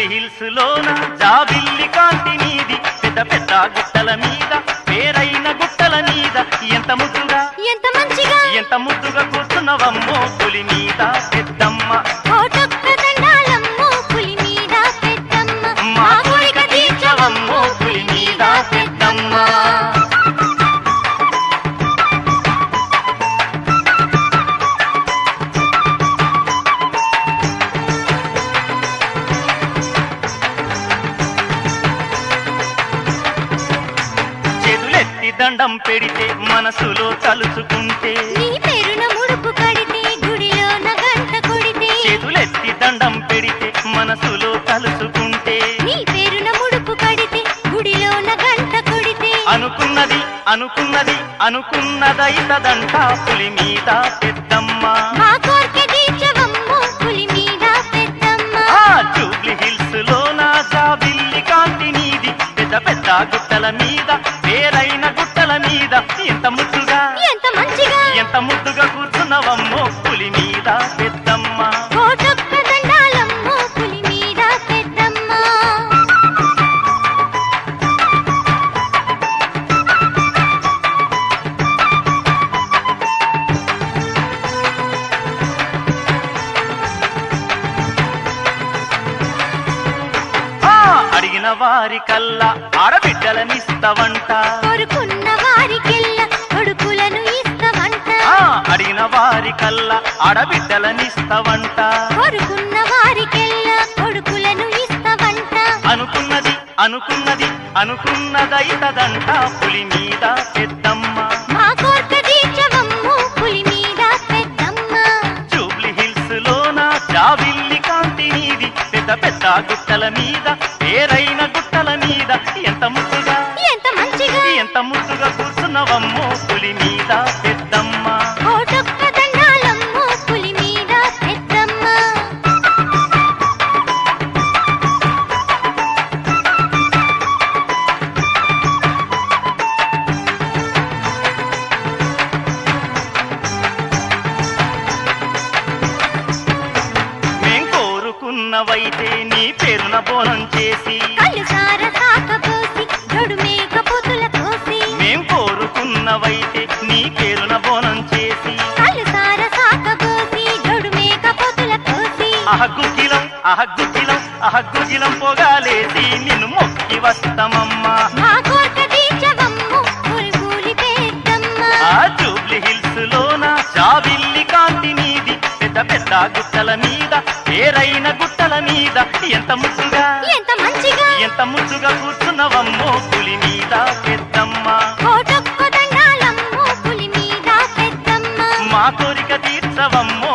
Jubilee hills లోన జాబిల్లి కాంతి నీది పెద్ద పెద్ద గుట్టల మీద పేరైన గుట్టల మీద ఎంత ముద్దుగా ఎంత మంచిగా ఎంత ముద్దుగా కూర్చున్నవమ్మో పులి మీద పెద్దమ్మ కోటొక్క దండాలమ్మో పులి మీద పెద్దమ్మ మా కోరిక తీర్చవమ్మో పులి మీద పెద్దమ్మ చేతులెత్తి దండం పెడితే మనసులో తలుచుకుంటే నీ పేరున ముడుపు కడితే గుడిలోన గంట కొడితే చేతులెత్తి దండం పెడితే మనసులో తలుచుకుంటే నీ పేరున ముడుపు కడితే గుడిలోన గంట కొడితే అనుకున్నది అనుకున్నది అనుకున్నదైతదంట పులి మీద పెద్దమ్మ మా కోరిక తీర్చవమ్మో పులి మీద పెద్దమ్మ ఆ జూబ్లీ హిల్స్ లోన జాబిల్లి కాంతి నీది పెద్ద పెద్ద గుట్టల మీద పేరైన గుట్టల మీద ఎంత ముద్దుగా ఎంత మంచిగా ఎంత ముద్దుగా కూర్చున్నవమ్మో పులి మీద పెద్దమ్మ కోటొక్క దండాలమ్మో పులి మీద పెద్దమ్మ ఆ అడిగిన వారికల్లా ఆడబిడ్డలనిస్తవంట కోరుకున్న వారికెల్లా కొడుకులను ఇస్తామంట ఆ అడిగిన వారికల్లా ఆడబిడ్డలనిస్తవంట కోరుకున్న వారికెల్లా కొడుకులను ఇస్తామంట అనుకున్నది అనుకున్నది అనుకున్నదైతదంట పులి మీద పెద్దమ్మ మా కోరిక తీర్చవమ్మో పులి మీద పెద్దమ్మ జూబ్లీ హిల్స్ లోన జాబిల్లి కాంతి నీది పెద్ద పెద్ద గుట్టల మీద పేరైన గుట్టల మీద ఎంత ముద్దుగా ఎంత మంచిగా ఎంత ముద్దుగా కూర్చున్నవమ్మో పులి మీద పెద్దమ్మ కోటొక్క దండాలమ్మో పులి మీద పెద్దమ్మ మేం కోరుకున్నవైతే నీ పేరున బోనం చేసి కళ్ళు సార సాకపోసి గడు మేక పొతుల కోసి మేం కోరుకున్నవైతే నీ పేరున బోనం చేసి కళ్ళు సార సాకపోసి గడు మేక పొతుల కోసి అహగ్గుకిలం అహగ్గుకిలం అహగ్గుకిలం పొగాలేసి నిన్ను మొక్కి వస్తమమ్మా మా కోరిక తీర్చవమ్మో పులి పులి పెద్దమ్మ ఆ జూబ్లీ హిల్స్ లోన జాబిల్లి కాంతి నీది పెద్ద పెద్ద గుట్టల మీద పేరైన గుట్టల మీద ఎంత ముద్దుగా ఎంత మంచిగా ఎంత ముద్దుగా కూర్చున్నవమ్మో పులి మీద పెద్దమ్మ కోటొక్క దండాలమ్మో పులి మీద పెద్దమ్మ మా కోరిక తీర్చవమ్మో